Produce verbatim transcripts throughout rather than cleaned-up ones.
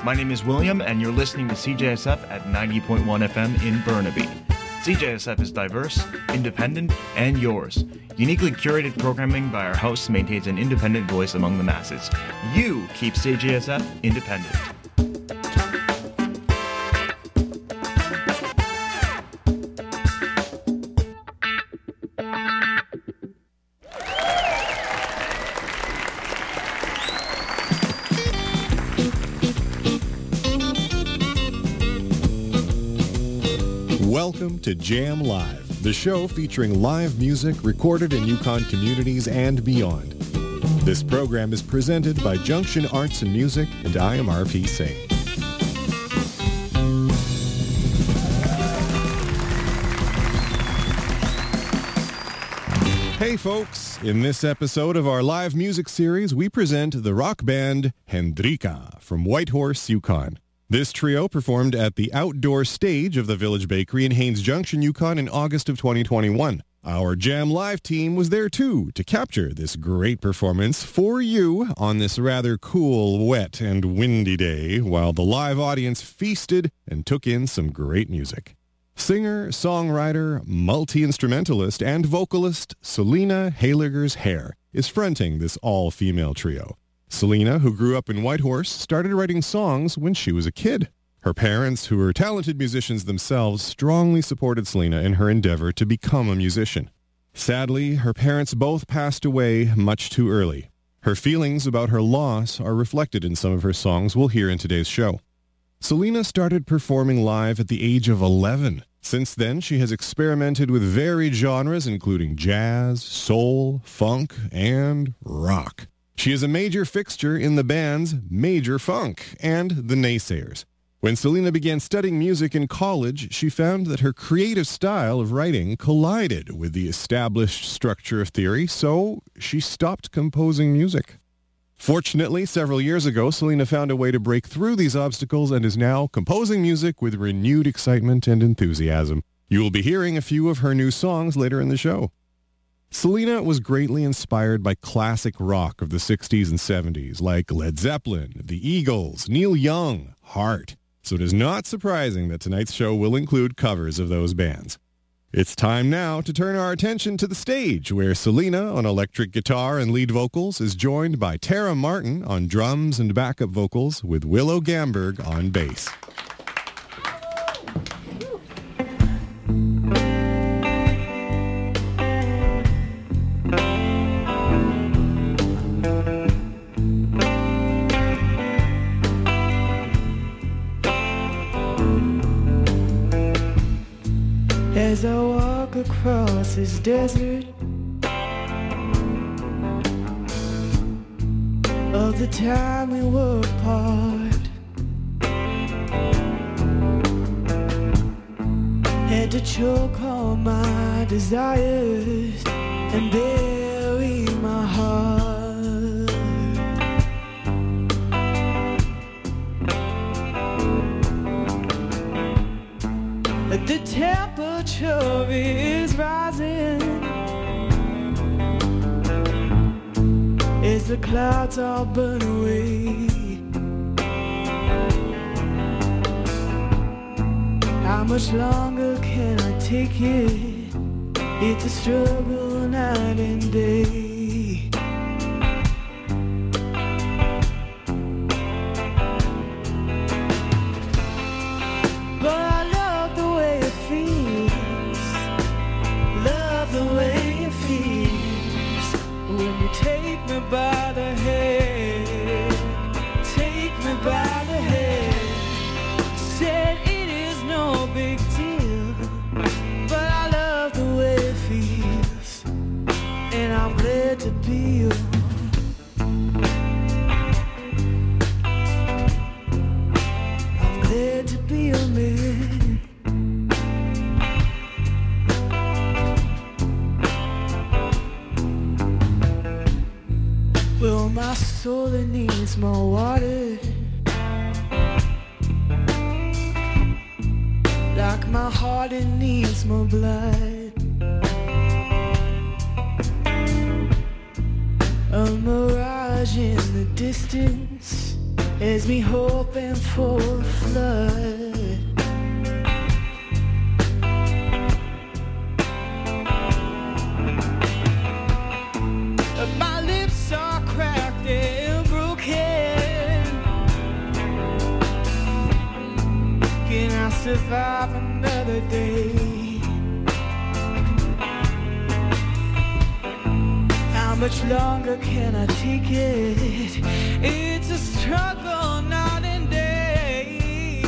My name is William, and you're listening to C J S F at ninety point one F M in Burnaby. C J S F is diverse, independent, and yours. Uniquely curated programming by our hosts maintains an independent voice among the masses. You keep C J S F independent. Welcome to Jam Live, the show featuring live music recorded in Yukon communities and beyond. This program is presented by Junction Arts and Music, and I am R P Singh. Hey folks, in this episode of our live music series, we present the rock band Hendrika from Whitehorse, Yukon. This trio performed at the outdoor stage of the Village Bakery in Haines Junction, Yukon in August of twenty twenty-one. Our Jam Live team was there too to capture this great performance for you on this rather cool, wet, and windy day while the live audience feasted and took in some great music. Singer, songwriter, multi-instrumentalist, and vocalist Selina Heiligersheer is fronting this all-female trio. Selina, who grew up in Whitehorse, started writing songs when she was a kid. Her parents, who were talented musicians themselves, strongly supported Selina in her endeavor to become a musician. Sadly, her parents both passed away much too early. Her feelings about her loss are reflected in some of her songs we'll hear in today's show. Selina started performing live at the age of eleven. Since then, she has experimented with varied genres including jazz, soul, funk, and rock. She is a major fixture in the bands Major Funk and The Naysayers. When Selina began studying music in college, she found that her creative style of writing collided with the established structure of theory, so she stopped composing music. Fortunately, several years ago, Selina found a way to break through these obstacles and is now composing music with renewed excitement and enthusiasm. You will be hearing a few of her new songs later in the show. Selina was greatly inspired by classic rock of the sixties and seventies, like Led Zeppelin, The Eagles, Neil Young, Heart. So it is not surprising that tonight's show will include covers of those bands. It's time now to turn our attention to the stage, where Selina on electric guitar and lead vocals is joined by Tara Martin on drums and backup vocals, with Willow Gamberg on bass. As I walk across this desert of the time we were apart, had to choke all my desires and bury my heart. The temperature is rising as the clouds all burn away. How much longer can I take it? It's a struggle night and day. By the head, take me by the head. Said it is no big deal, but I love the way it feels, and I'm glad to be you. I'm glad to be your man. Well, my soul, it needs more water, like my heart, it needs more blood. A mirage in the distance, Is me hoping for a flood. My lips are cracked and broken. Can I survive another day? How much longer can I take it? It's a struggle night and day.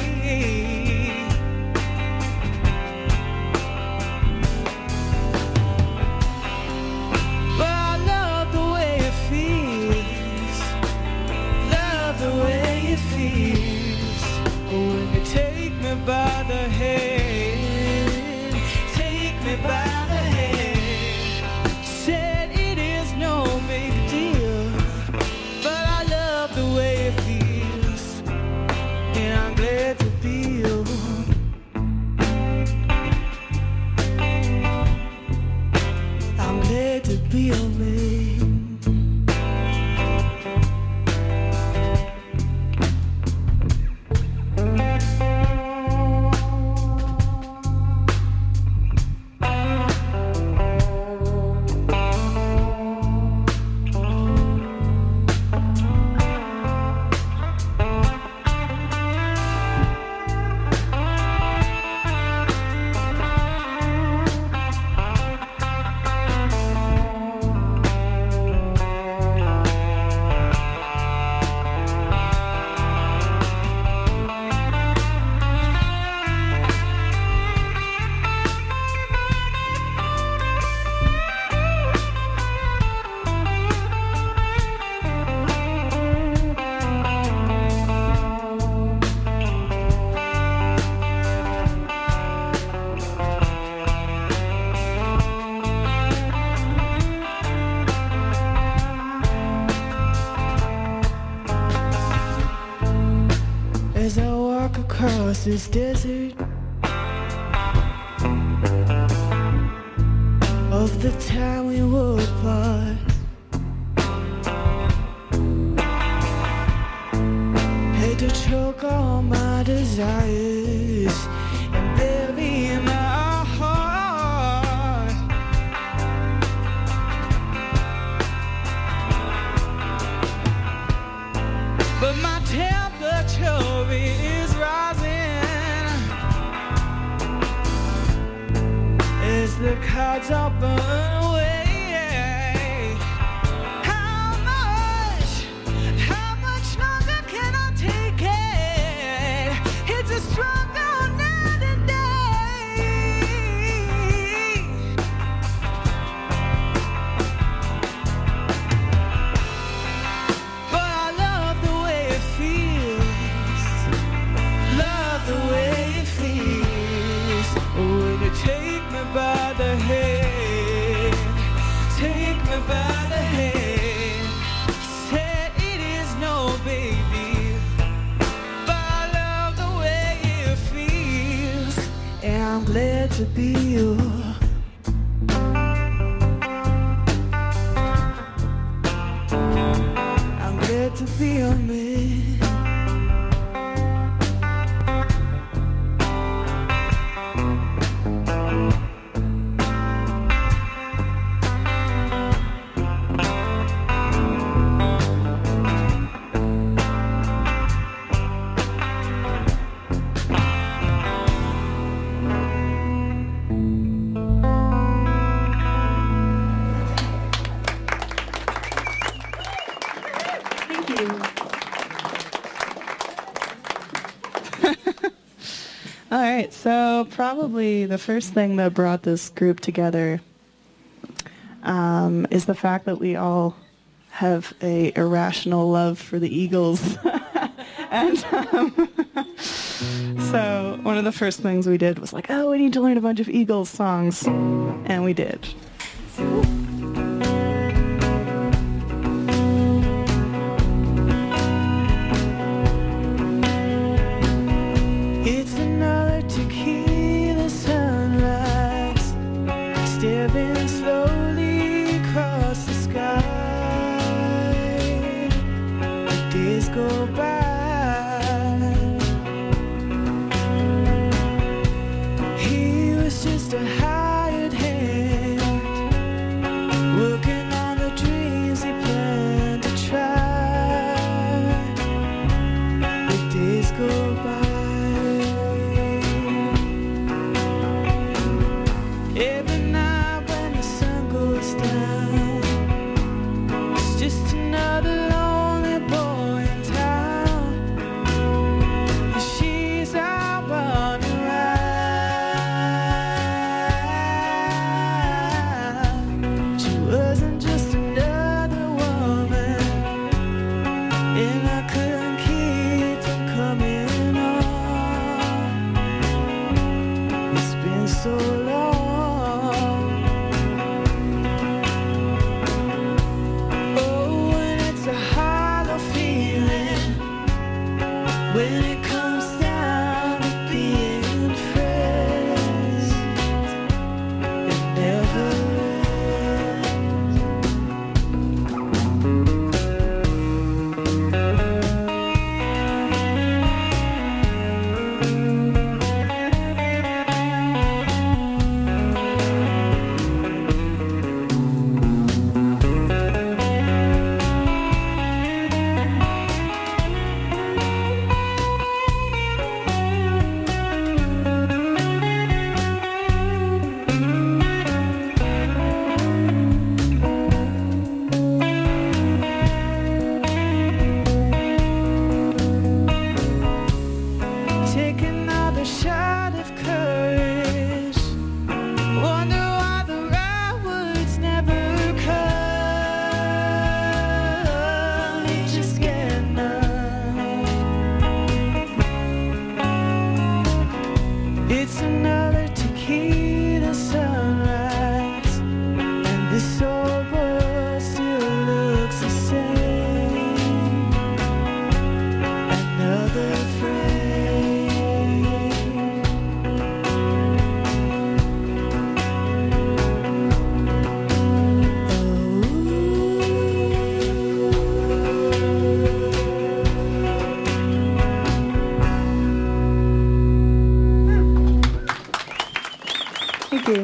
But I love the way it feels. Love the way it feels. When you take me by the hand, take me by the hand. Said it is no big deal, but I love the way it feels, and I'm glad to be you. I'm glad to be your man. As I walk across this desert of the time we were apart, had to choke all my desires and bury my heart. But my temperature is rising as the cards are burned away. How much, how much longer can I take it? It's a struggle night and day. But I love the way it feels. Love the way it feels. When you take me by the hand, take me by the hand. Said it is no big deal, but I love the way it feels, and I'm glad to be you. I'm glad to be your man. All right, so probably the first thing that brought this group together um, is the fact that we all have a irrational love for the Eagles. And um, so one of the first things we did was like, oh, we need to learn a bunch of Eagles songs. And we did. It's another tequila sunrise, staring slowly across the sky. The days go by, down. It's just another lonely boy in town. And she's out running around. She wasn't just another woman, and I couldn't keep from coming on. It's been so long. Oh, and it's a hollow feeling when it comes down to being friends. It never take another shot of courage. Wonder why the right words never come. You just get numb. It's another tequila sunrise, and this old world still looks the same. Another phrase. Thank you.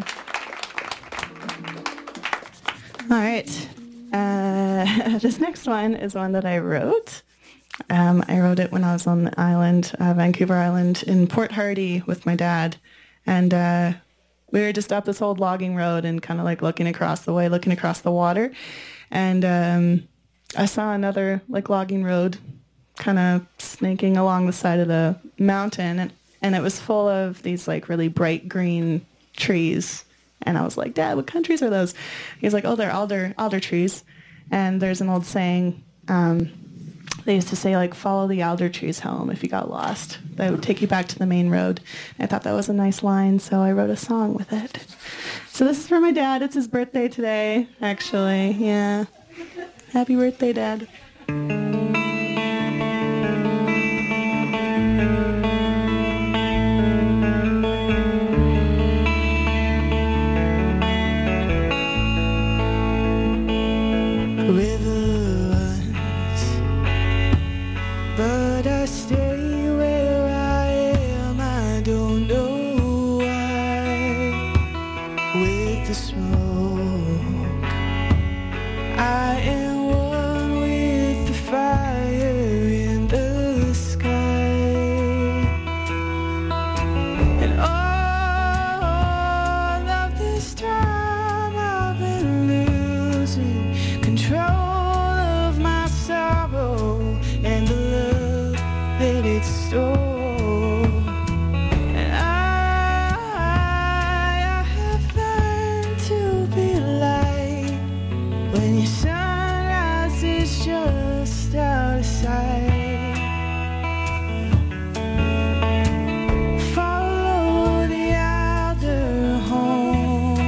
All right. Uh, this next one is one that I wrote. Um, I wrote it when I was on the island, uh, Vancouver Island, in Port Hardy with my dad. And uh, we were just up this old logging road and kind of like looking across the way, looking across the water. And um, I saw another like logging road kind of snaking along the side of the mountain. And, and it was full of these like really bright green trees. And I was like, Dad, what countries are those? He's like, oh, they're alder alder trees. And there's an old saying, um, they used to say, like, follow the alder trees home if you got lost. That would take you back to the main road. I thought that was a nice line, so I wrote a song with it. So this is for my dad. It's his birthday today, actually. Yeah. Happy birthday, Dad. River runs, but I stay where I am. I don't know why. With the smoke, I am one with the fire in the sky. And all of this time I've been losing control of my sorrow and the love that it stole. And I, I have learned to be light when your sunrise is just out of sight. Follow the elder home.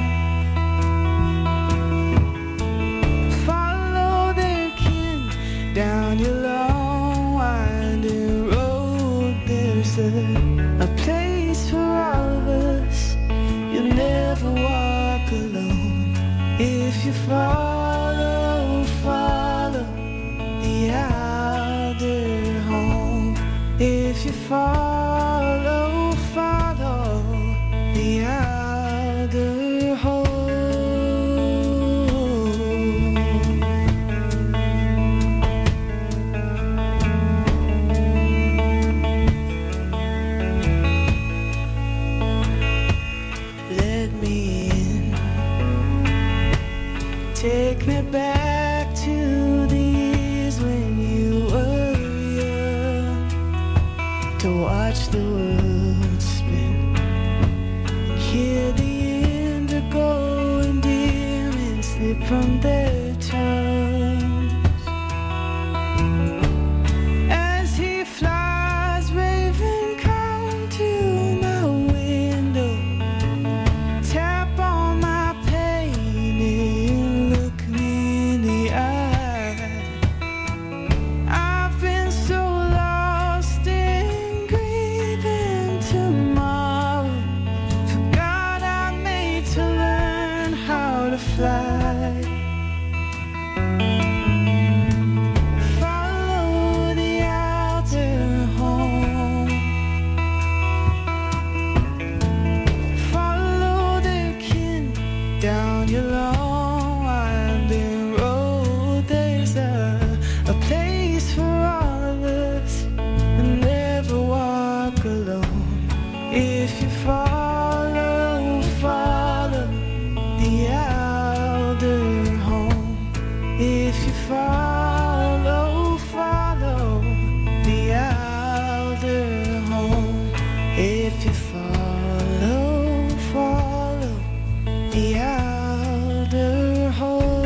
Follow their kin down your long winding road. There's a, a place for all of us. You'll never walk alone if you follow, follow the elder home. If you follow, follow the elder home. Let me in. Take me back to the years when you were young, to watch the world spin, hear the indigo and demons slip from their tongues. As he flies, raven, come to my window, tap on my pain, look me in the eye. I've been so lost in grieving tomorrow, forgot I made to learn how to fly. Follow the outer home, follow the kin down your long winding road. There's a, a place for all of us, and never walk alone. If you follow, follow the outer home. If you follow, follow the outer home. If you follow, follow the outer home.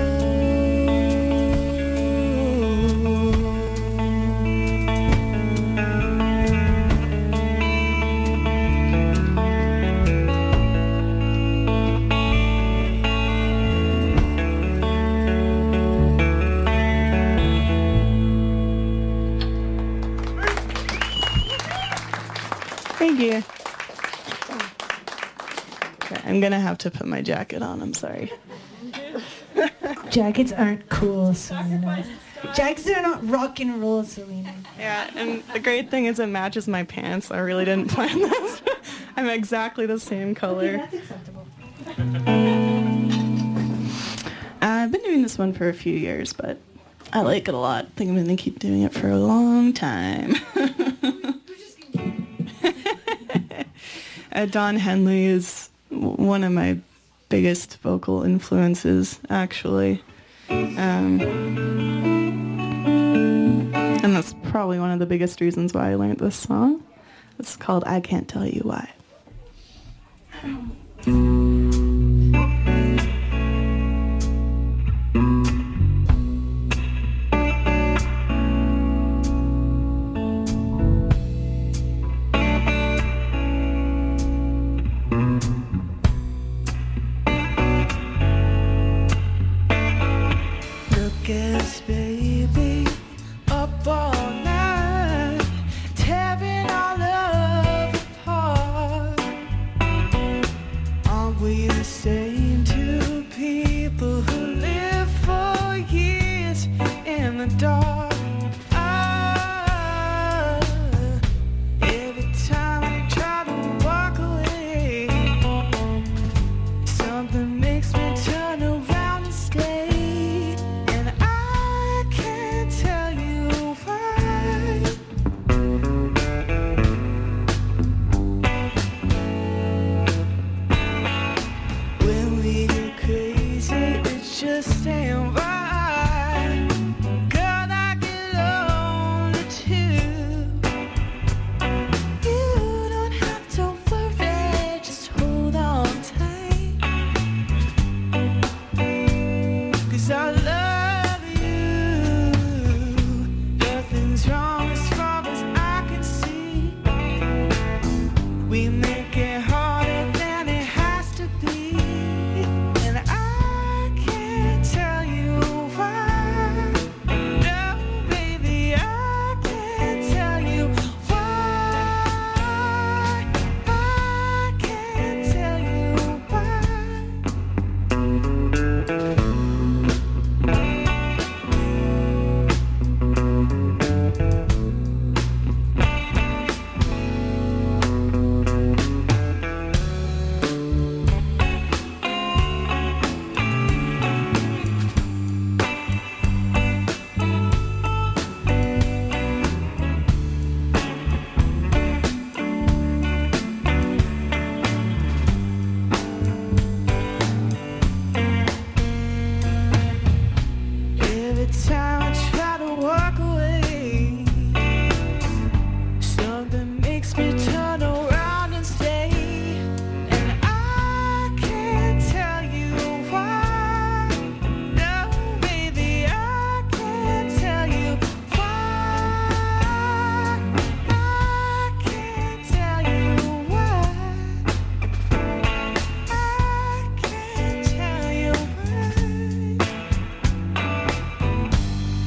Thank you. Okay, I'm gonna have to put my jacket on. I'm sorry. Jackets aren't cool, Selena. Jackets are not rock and roll, Selena. Yeah, and the great thing is it matches my pants. I really didn't plan this. I'm exactly the same Okay, color. that's acceptable. I've been doing this one for a few years, but I like it a lot. I think I'm gonna keep doing it for a long time. uh, Don Henley is w- one of my biggest vocal influences, actually. Um, and that's probably one of the biggest reasons why I learned this song. It's called I Can't Tell You Why. Look at us, baby, up all night, tearing our love apart. Aren't we the same two people who live for years in the dark? Ah, every time I try to walk away, something makes me turn around and stay, and I can't tell you why. When we get crazy, it just ain't right. Girl, I get lonely too. You don't have to worry, just hold on tight. 'Cause I love you. Nothing's wrong as far as I can see. We make it harder than it has to be, and I can't tell time I try to walk away, something makes me turn around and stay. And I can't tell you why. No, baby, I can't tell you why. I can't tell you why. I can't tell you why.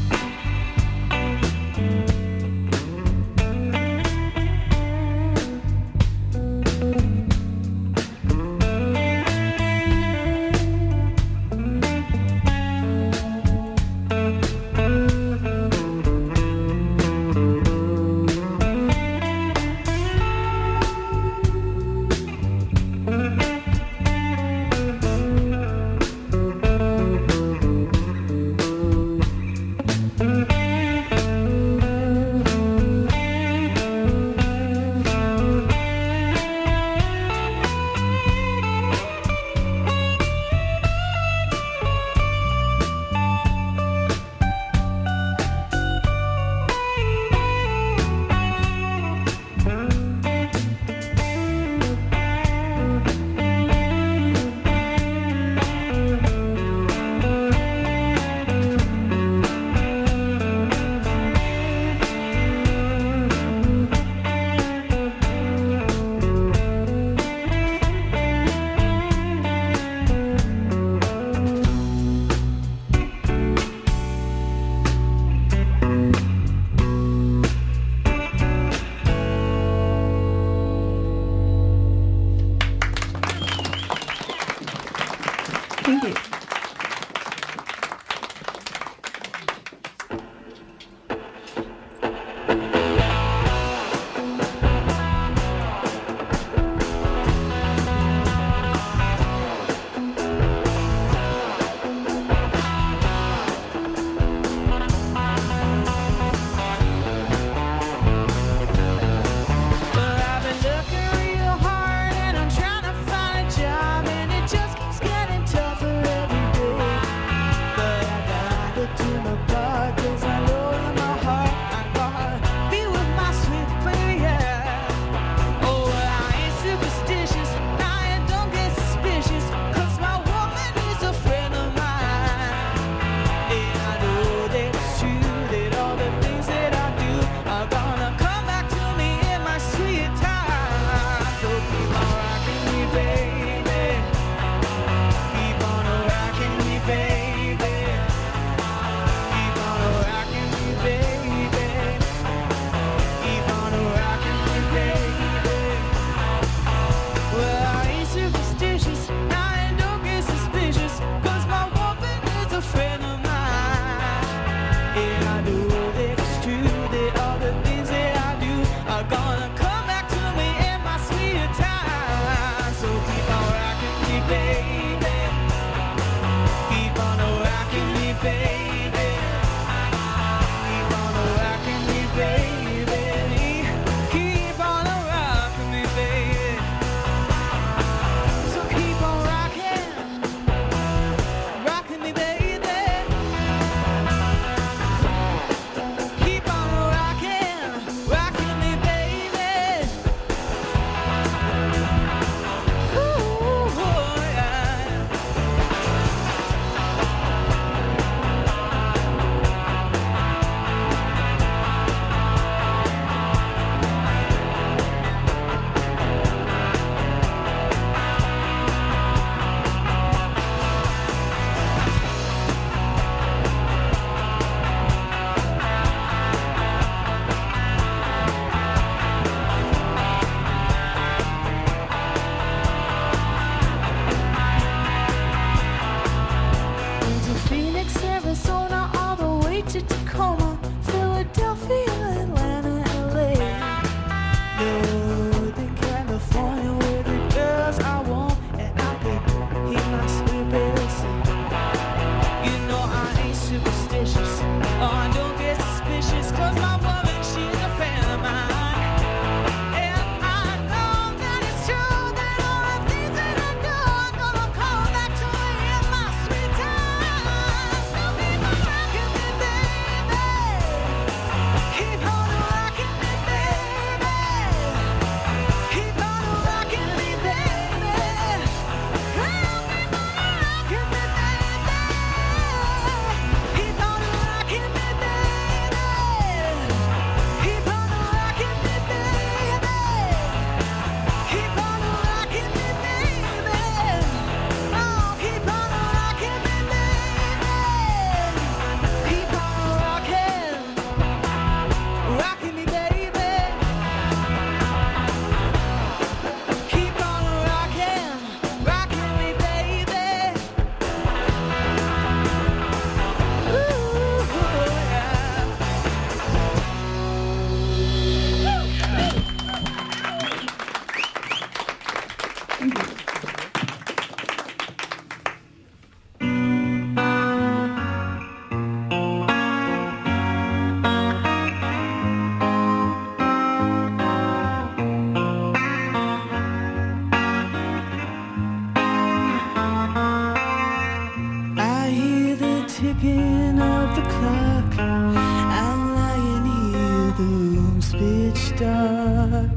ticking of the clock. I'm lying here, the room's pitch dark.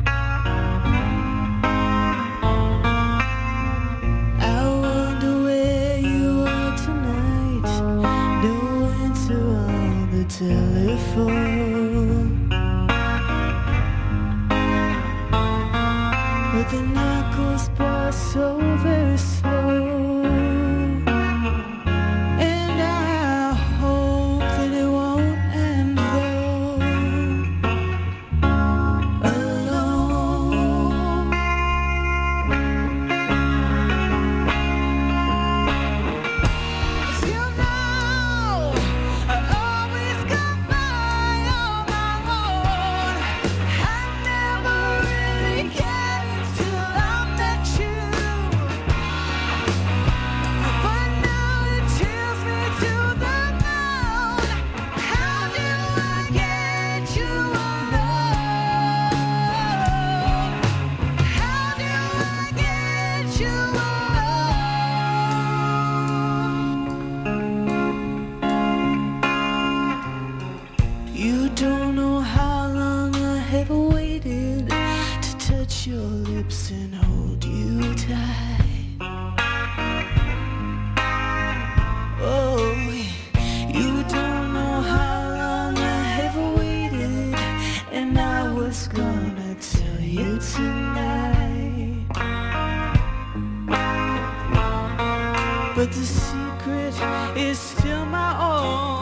I wonder where you are tonight. No answer on the telephone, but the night goes by so very slow. But the secret is still my own.